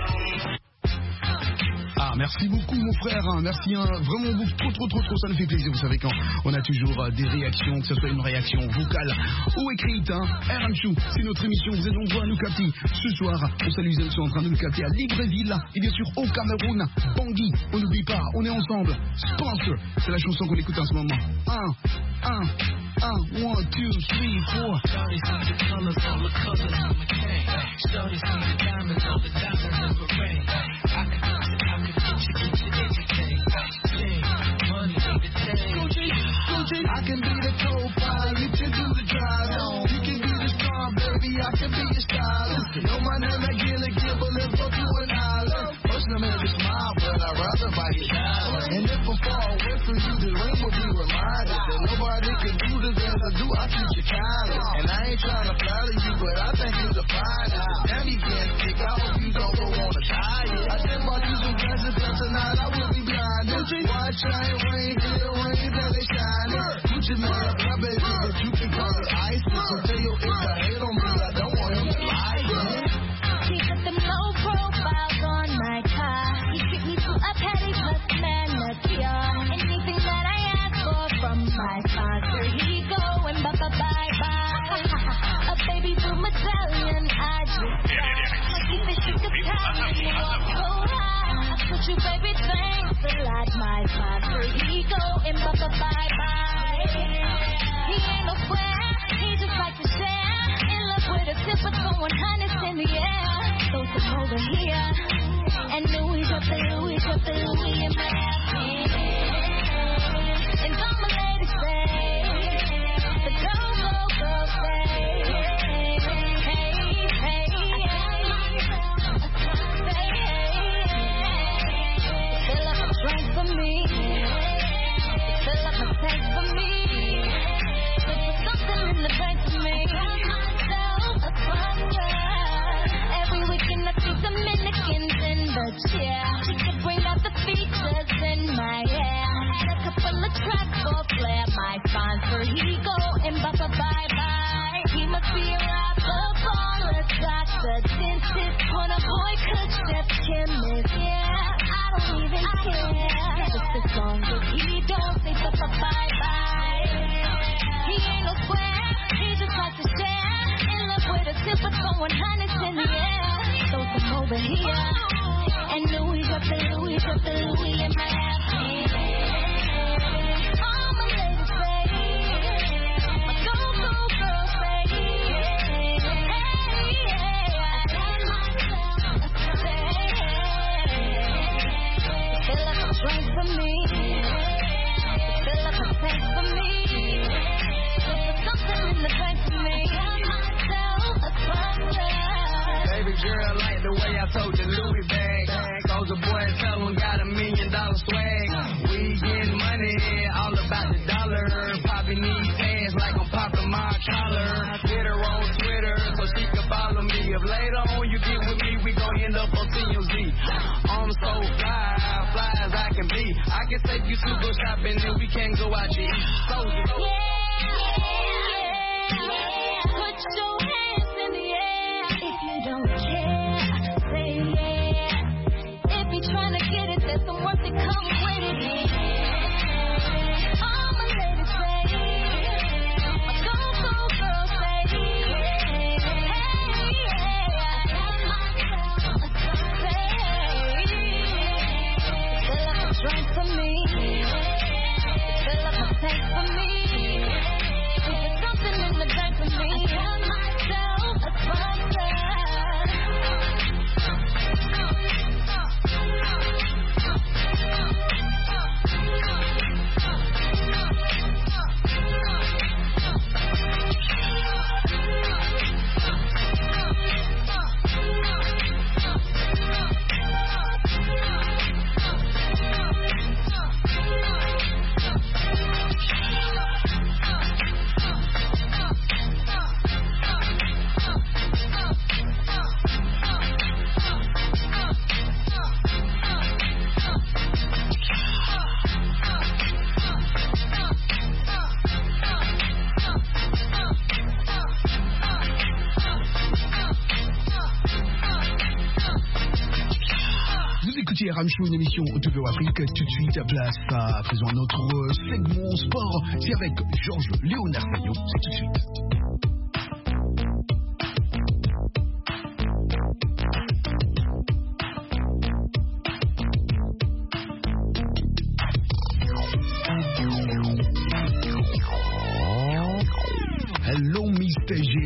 Ah, merci beaucoup mon frère, hein. Merci hein. Vraiment beaucoup, trop trop trop trop, ça nous fait plaisir. Vous savez quand on a toujours euh, des réactions, que ce soit une réaction vocale ou écrite, hein. R M Show, c'est notre émission, vous êtes nombreux à nous capter. Ce soir, on salue ceux qui sont en train de nous capter à Libreville et bien sûr au Cameroun, Bangui, on n'oublie pas, on est ensemble. Sponsor, c'est la chanson qu'on écoute en ce moment. Un, un. Uh, one, two, three, four. Shawty see the colors, all the colors on my chain. Shawty see the diamonds, all the diamonds in the ring. I can get you, I can get you, get you anything. Sing, money, ain't the thing. Gucci, Gucci. I can be the co-pilot, you can do the drive on. You can be the star, baby, I can be your stylist. Know my name like Gilly Gibble, let's go to an island. First I made you smile, but I'd rather buy you dollars. And if I fall away from you, the ring will be reminded that nobody can do the things I do, I treat you kindly. And I ain't trying to flatter you, but I think you're the finest. Damn, you getting sick, I hope you don't go on a diet. I just bought you some glasses, but tonight I will be blinded. Watch shine, rain, feel rain, that they shining. Gucci man, my baby, but you can call it ice. So tell your ex I hate on me, I don't want him to lie. He put them low profiles on my car. He treat me to a pedicure, manicure. Anything that I ask for from my sponsor, he go and bye bye bye bye. A baby boom Italian, I just got. Keep it chic Italian, walk so high. I put you baby thanks a lot, my sponsor. He go and bye bye bye bye. He ain't no square, he just like to share. In love with a tipper, throwing hundreds in the air. So come over here and Louis up the Louis up the Louis in my hand. And all my ladies say, the go go go say, hey hey hey, fill up a drink for me, fill up a tank for me, put something in the bank for me. Myself a sponsor. Every weekend I see Dominicans in the chair. She could bring out the features in my hair. Had a couple of tracks for flair. My sponsor, he go and bye bye bye bye. He must be a rapper, baller, doctor, dentist, when a boy could chef, chemist. Yeah, I don't even care. Just as long as he don't say bye bye bye bye. He ain't no square, he just likes to share. In love with a tipper, throwing hundreds in the air. So come over here and Louis up the Louis up the Louis in my hand. All my ladies say, my go go girl say, hey yeah, fill up a drink for me, fill up a tank for me, put something in the bank for me. Myself a sponsor. Baby girl like the way I told the Louis bag. Cause a boy tell him got a million dollar swag. We getting money, all about the dollar. Poppy needs hands like I'm popping my collar. Hit her on Twitter so she can follow me. If later on you get with me, we gon' end up on T M Z. I'm so fly, fly as I can be. I can take you to go shopping and we can go out to eat. So, yeah, put your hands in the air. If you don't care, say yeah. If you're trying to get it, there's some work that comes with it. All my ladies say, my go go girl say, hey yeah, fill up a drink for me, fill up a tank for me, put something in the bank for me. Myself a sponsor. R M Show, une émission de Go Afrique. Tout de suite, place à faisons notre segment sport. C'est avec Georges Léonard Maillot. C'est tout de suite.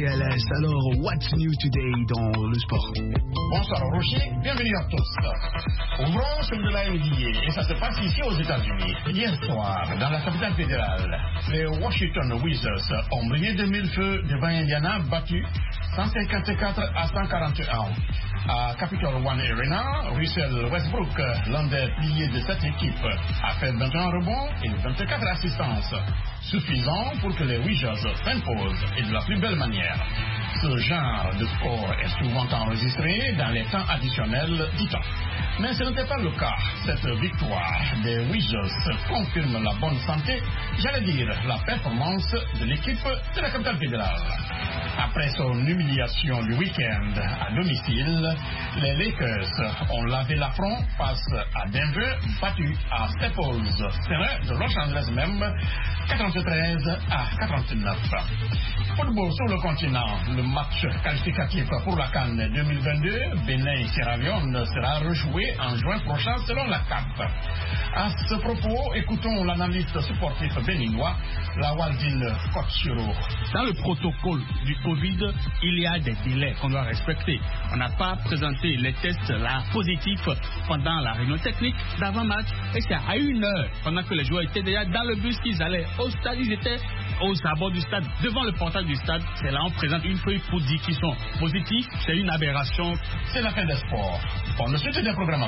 G L S. Alors, what's new today dans le sport? Bonsoir Rocher, bienvenue à tous. Ouvrons celui de la N B A et ça se passe ici aux États-Unis. Hier soir, dans la capitale fédérale, les Washington Wizards ont brillé de mille feux devant Indiana, battu cent cinquante-quatre à cent quarante et un. À Capital One Arena, Russell Westbrook, l'un des piliers de cette équipe, a fait vingt et un rebonds et vingt-quatre assistances, suffisant pour que les Wizards s'imposent et de la plus belle manière. Ce genre de score est souvent enregistré dans les temps additionnels du temps. Mais ce n'était pas le cas. Cette victoire des Wizards confirme la bonne santé, j'allais dire la performance de l'équipe de la capitale fédérale. Après son humiliation du week-end à domicile, les Lakers ont lavé l'affront face à Denver, battu à Staples Center de Los Angeles même, quatre-vingt-treize à quarante-neuf. Football sur le continent, le match qualificatif pour la CAN deux mille vingt-deux, Bénin-Sierra Leone sera rejoué en juin prochain selon la C A F. À ce propos, écoutons l'analyste sportif béninois, la Waldine Kotchiro. Dans le protocole du Covid, il y a des délais qu'on doit respecter. On n'a pas présenté les tests là positifs pendant la réunion technique d'avant-match et c'est à une heure, pendant que les joueurs étaient déjà dans le bus qu'ils allaient au stade, ils étaient aux abords du stade, devant le portail du stade. C'est là on présente une feuille pour dire qu'ils sont positifs. C'est une aberration. C'est la fin des sports. Bonne suite des programmes.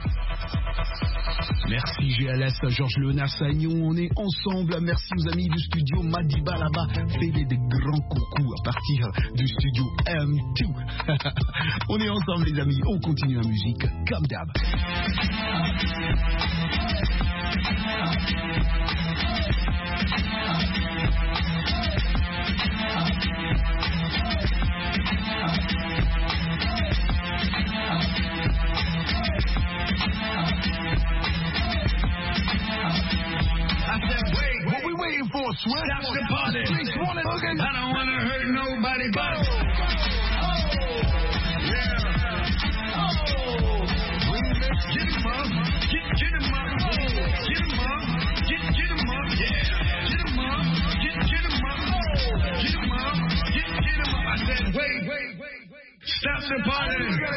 Merci G L S, Georges Léonard Sagnon, on est ensemble. Merci aux amis du studio Madiba là-bas. Faites des grands coucous à partir du studio M deux. On est ensemble les amis, on continue la musique comme d'hab. Stop the party. I don't want to hurt nobody but. Oh, yeah. Oh, get him up, get get him up, get him up, get get him up, yeah. Get him up, get get him up, get him up, get get him up. I said, wait, wait, wait, wait. Stop the party.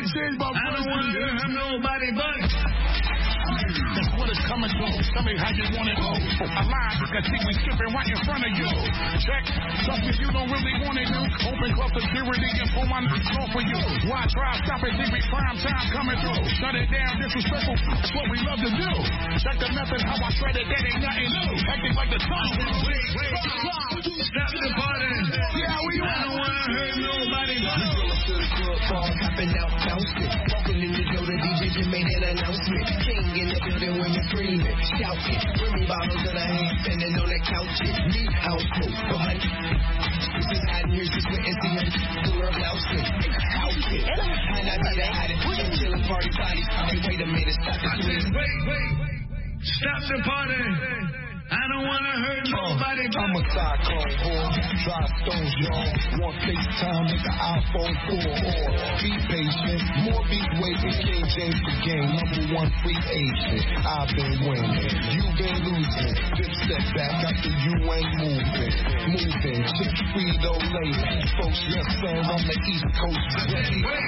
I don't want to hurt nobody but. That's what it's coming to. Tell me how you want it. I lied because see we skipping right in front of you. Check. Trust me, you don't really want it, dude. Open club security and pull my nuts off for you. Why try stop it? See we prime time coming through. Shut it down, disrespectful. That's what we love to do. Check the method how I shred it. That ain't nothing new. Acting like the sun. Wait, wait. Stop the party. Yeah, we I don't want to hurt nobody. To the club, ball popping out, bouncing. Walking in the door, the D J just made an announcement. King in the building, women screaming, shouting. Bring me bottles in her hand, standing on that couch. Me house coat, but my this is hiding here, she's waiting to him. Do her blousing, house it. And I need to hide it. We're chilling party bodies. Hey, wait a minute, stop the wait, wait, wait. Stop the party. I don't want to hurt nobody. I'm a cyclone whore, dry stones, y'all. Want FaceTime with the iPhone four or be patient. More beat waiting, King James the game. Number one free agent. I've been winning, you've been losing. Dip step back after you ain't moving. Moving, chip Frito Lay. Folks, yes sir, on the East Coast. Wait, wait, wait.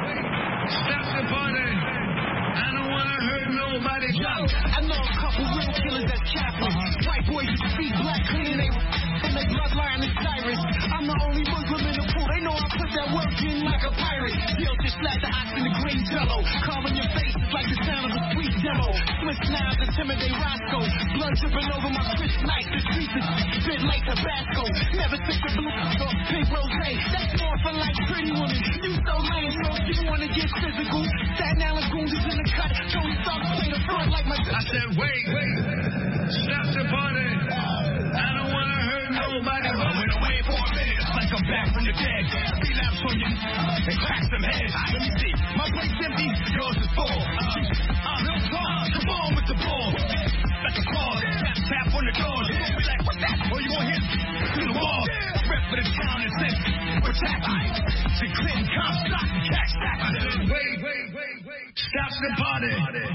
Stop the party. I don't want to hurt nobody. Yo, I know a couple real killers that's Catholic. Uh-huh. White boys who speak black clean, they and they bloodline is Cyrus. I'm the only Muslim in the pool. They know I put that work in like a pirate. Yo, just slap the ox in the green jello. Carving your face is like the sound of a sweet demo. Swiss knives intimidate Roscoe. Blood dripping over my Chris Knight. The streets is spit like Tabasco. Never took the blue or pink rosé. That's more for like pretty women. You so lame, so if you wanna get physical, Staten Island goons is in the cut. Don't stop, play the front like my. I said, wait, wait. Stop the party. I don't want to hurt nobody. I went away for a minute. It's like I'm back from the dead. Relapse on you and crack some heads. Let me see. My plate's empty. Yours is full. Uh, I'm real tall. Come on with the ball. Like a claw. Tap, tap on the door. You won't be like, what's that? Or you won't hit through the wall. Rep for the town and said, we're tapping. See Clinton, Comstock, and Cash Stack. Wait, wait, wait, wait. Stop the party.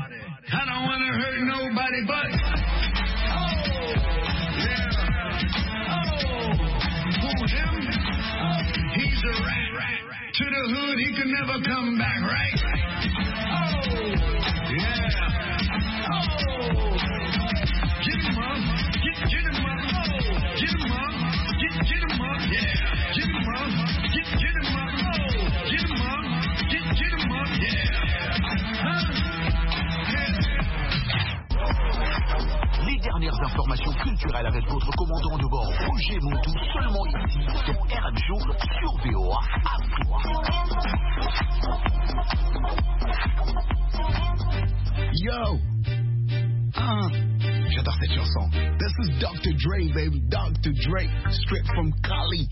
I don't want to hurt nobody but. Oh, yeah. Oh, boom, him? He's a rat. To the hood, he can never come back, right? Oh, yeah. Oh, get him up, get, get him up, oh, get him up, get, get him up, yeah. Get him up, get, get him up, oh, get him up, get, get him up, yeah. Huh? Les dernières informations culturelles avec votre commandant de bord Roger Montou, seulement ici sur R M Show sur V O A Afrique. Yo, uh, j'adore cette chanson. This is Doctor Dre, baby, Doctor Dre, straight from Cali.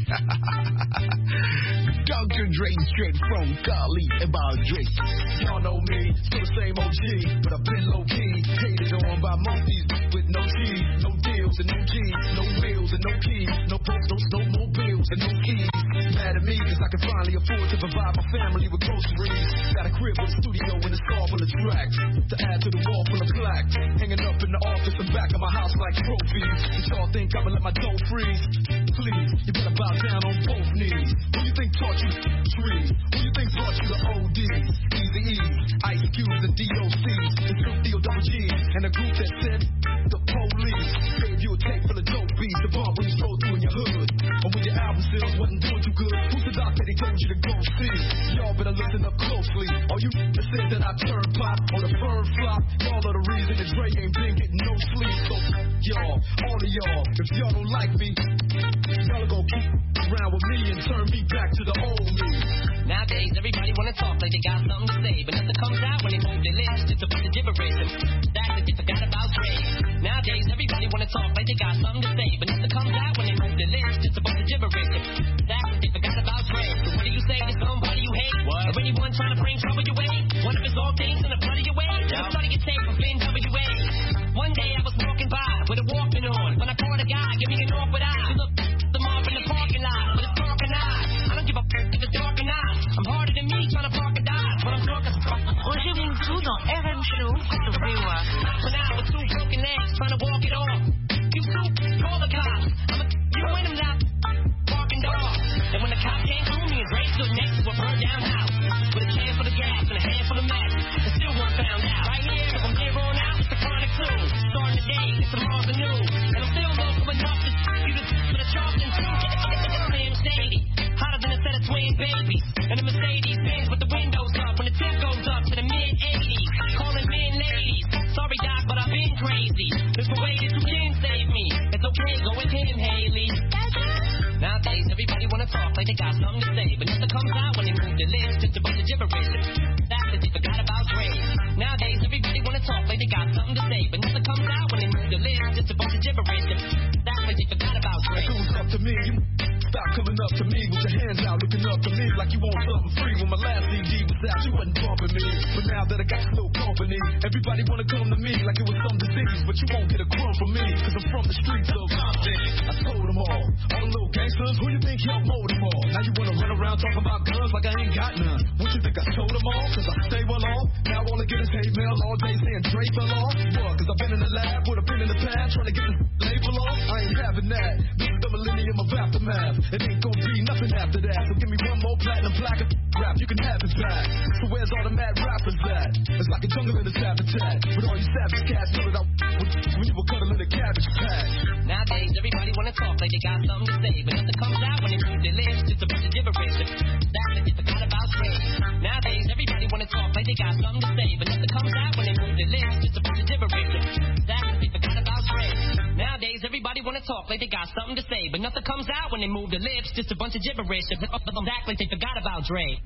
Doctor Dre, straight from Cali, about Dre. Y'all know me, still the same O G, but I've been low key, hated on by monkeys with no cheese, no deals and no G's, no bills and no keys, no postals, no more bills and no keys. Mad at me, cause I can finally afford to provide my family with groceries. Got a crib with a studio and a star full of tracks to add to the wall full of plaques, hanging up in the office and back of my house like trophies. But y'all think I'ma let my dough freeze? Please, you better bow down on both knees. Who you think taught you trees? Who you think brought you the O Ds? Easy E, Ice Cubes and D O Cs, and Snoop D O double G, and a group that said the police gave you a tape full of dope beats to bump when you stroll through in your hood, or when your album sales wasn't doing too good. Who's the doc that he told you to go see? Y'all better listen up closely. All you that said that I turn pop or the firm flop, y'all are the reason that Dre ain't been getting no sleep. So y'all, all of y'all, if y'all don't like me, y'all are gonna keep around with me and turn me back to the old me. Nowadays, everybody wanna talk like they got something to say, but nothing comes out when they move their lips. It's a bunch of gibberish. That's what they forgot about Dre. Nowadays, everybody wanna talk like they got something to say, but nothing comes out when they move their lips. It's a bunch of gibberish. That's what they forgot about Dre. So what do you say to somebody you hate? What? Or anyone trying to bring trouble your way? One of his all things in the blood of your way. Just started your tape from Finn W A. One day I was walking by with a Walkman on. When I caught a guy, give me an awkward eye. Look them off in the parking lot with a dark and eye. I don't give a f if it's dark or not. I'm harder than me trying to park a dive. When I'm talking Roger Montou dans R M Show sur V O A. So now with two broken legs trying to walk it off. You two, call the cops. I'm a you win them now. Parking dog. And when the cop came through me and Dre stood next to a burned down house with a can full of gas and a handful of matches, and still weren't found out. Right here, so from here on out, it's the chronic two. Starting the day, it's tomorrow's the new. And I'm still local enough to you to for the Charleston too. Sam Shady, hotter than a set of twin babies. And the Mercedes Benz with the windows up when the tip goes up to the mid eighties. Calling men ladies. Sorry Doc, but I've been crazy. There's a way that you can save me. It's okay, go with him, Haley. Nowadays, everybody wanna talk like they got something to say, but nothing comes out when they move their lips. Just a bunch of gibberish. That's what they forgot about Dre. Nowadays, everybody wanna talk like they got something to say, but nothing comes out when they move their lips. Just a bunch of gibberish. That's what they forgot about Dre. It was up to me. You stop coming up to me with your hands out, looking up to me like you want something free. When my last C D was out, you wasn't bumping me. But now that I got a little company, everybody wanna come to me like it was some disease. But you won't get a crumb from me, cause I'm from the streets of Compton. I told them all, all the little gangsters, who you think helped mold them all? Now you wanna run around talking about guns like I ain't got none. What you think I told them all? Cause I stay well off. Now all I get is hate mail all day saying Dre fell off. What? Cause I've been in the lab with a pen in the pad trying to get this label off. I ain't having that. This is the millennium of aftermath. It ain't gonna be nothing after that. So give me one more platinum plaque of rap, you can have it back. So where's all the mad rappers at? It's like a jungle in its habitat. With all you savage cats know that I when you were cuddling a cabbage patch. Nowadays, everybody wanna talk like they got something to say, but nothing comes out when they move their lips. Just a bunch of gibberish. That's what they forgot about Dre. Nowadays, everybody wanna talk like they got something to say, but nothing comes out when they move their lips. Just a bunch of gibberish. That's what they forgot about Dre. Nowadays, everybody wanna talk like they got something to say, but nothing comes out when they move their lips. Just a bunch of gibberish. Act like they forgot about Dre.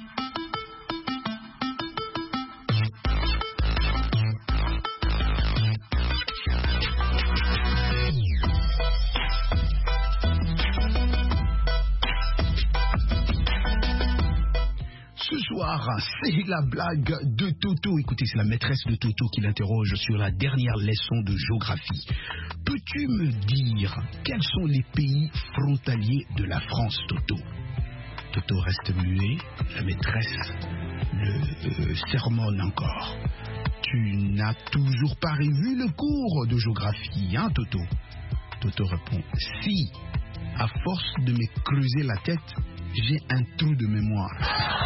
Ce soir, c'est la blague de Toto. Écoutez, c'est la maîtresse de Toto qui l'interroge sur la dernière leçon de géographie. Peux-tu me dire quels sont les pays frontaliers de la France, Toto? Toto reste muet, la maîtresse le euh, sermonne encore. Tu n'as toujours pas revu le cours de géographie, hein, Toto? Toto répond, si, à force de me creuser la tête, j'ai un trou de mémoire.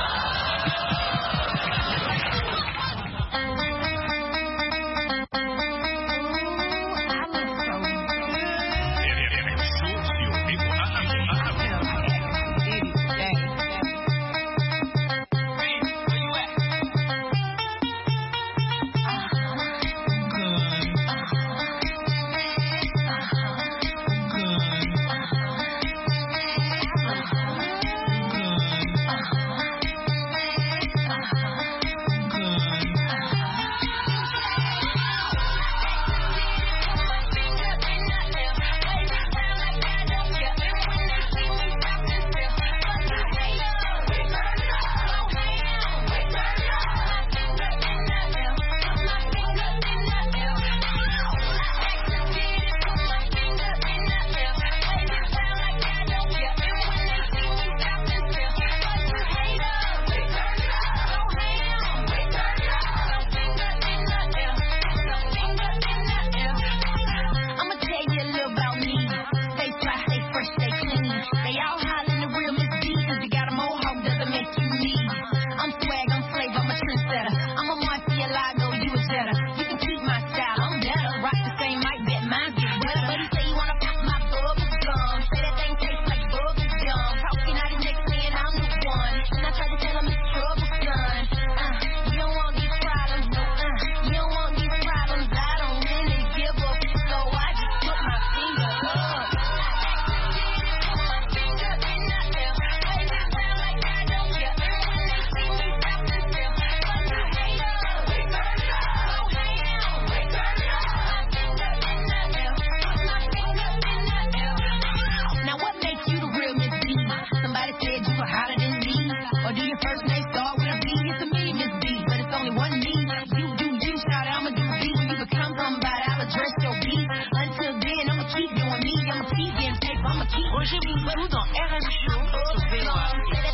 Roger Mountou dans R M Show sur V O A.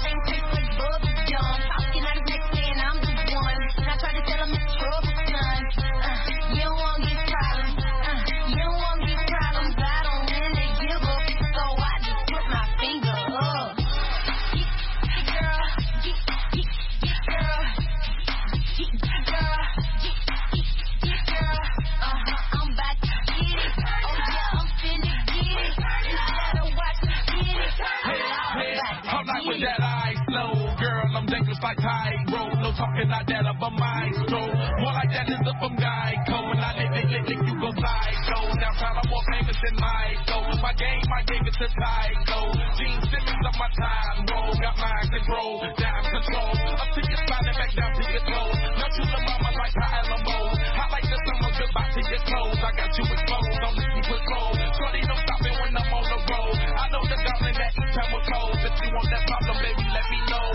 Like high road, no talking like that of a maestro. More like that is up from Geico. When I lick, lick, lick, lick, you go psycho. Downtown, I'm more famous than Michael. My game, my game is a Tyco. Gene Simmons on my time roll. Got mind control, down control. Up to your spine and back down to your toes. Now to the mama like her Alamo. I like the summer, goodbye to your clothes. I got you exposed on the secret road. Shorty, don't stop it when I'm on the road. I know the goblin that each time will close. If you want that problem, baby, let me know.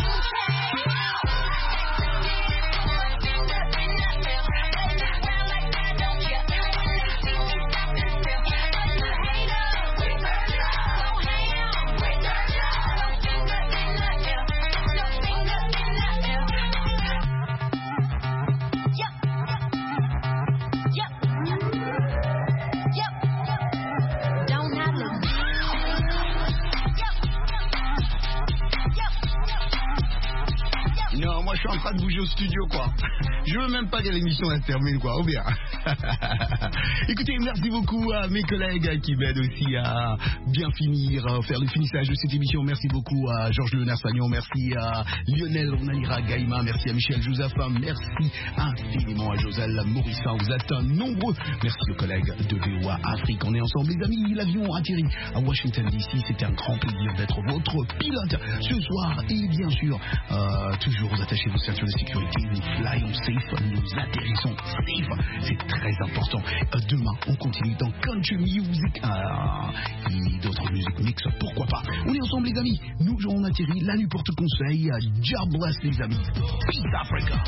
Non, moi je suis en train de bouger au studio quoi. Je veux même pas que l'émission elle se termine quoi, ou bien. Écoutez, merci beaucoup à mes collègues qui m'aident aussi à bien finir, à faire le finissage de cette émission. Merci beaucoup à Georges Léonard Sagnon, merci à Lionel Onalira Gaïma, merci à Michel Jouzafin, merci infiniment à Joselle Morissin. Vous êtes nombreux. Merci aux collègues de V O A Afrique. On est ensemble les amis. L'avion a atterri à Washington D C. C'était un grand plaisir d'être votre pilote ce soir. Et bien sûr, euh, toujours attachez vos ceintures de sécurité. Nous flyons safe, nous atterrissons safe. C'est très important. Euh, demain, on continue dans country music euh, et d'autres musiques mix. Pourquoi pas. On est ensemble les amis. Nous, on atterrit. La nuit porte conseil. God bless les amis. Peace Africa.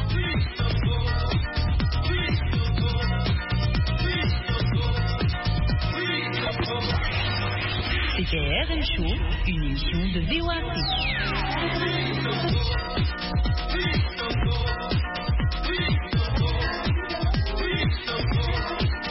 C'était R M Show, une émission de V O A Afrique.